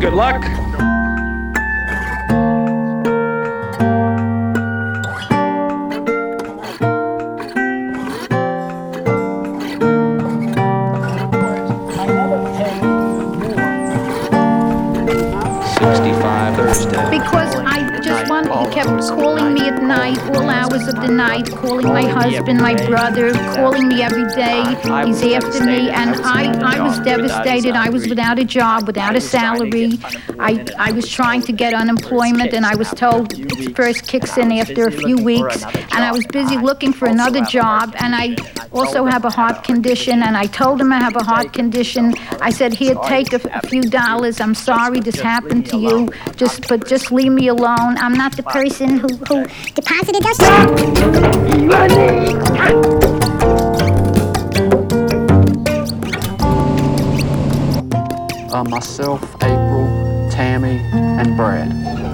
Good luck. Because I just wanted, he kept calling me at night, all hours of the night, calling my husband, my brother, calling me every day. He's after me, and I was devastated. I was without a job, without a salary. I was trying to get unemployment, and I was told it first kicks in after a few weeks. And I was busy looking for another job, and I also have a heart condition, and I told him I have a heart condition. I said, here, take a few dollars. I'm sorry this happened to you. Just leave me alone. I'm not the person who deposited those money. Myself, April, Tammy, and Brad.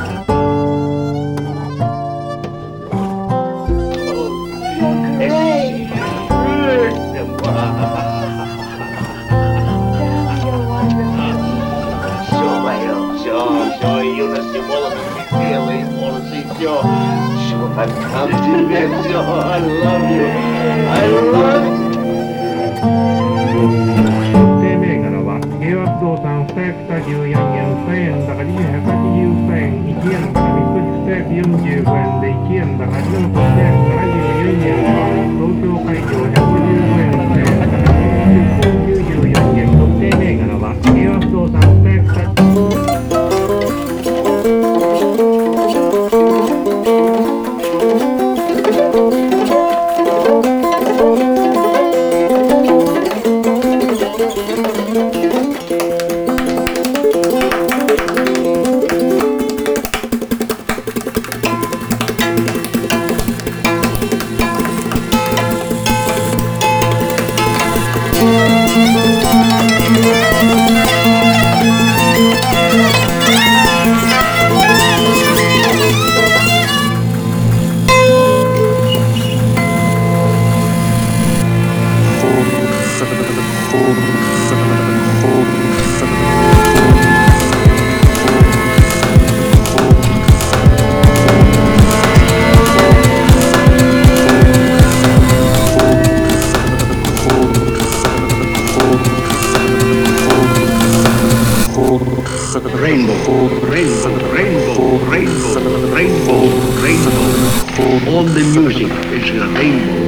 I come to get you. I love you. I love you. 定銘柄は平和不動産294円1000円高280円1円高3つ245円で1円高4個1074円東京会場115円1000円高994円特定銘柄は平和不動産294 All the music is a rainbow.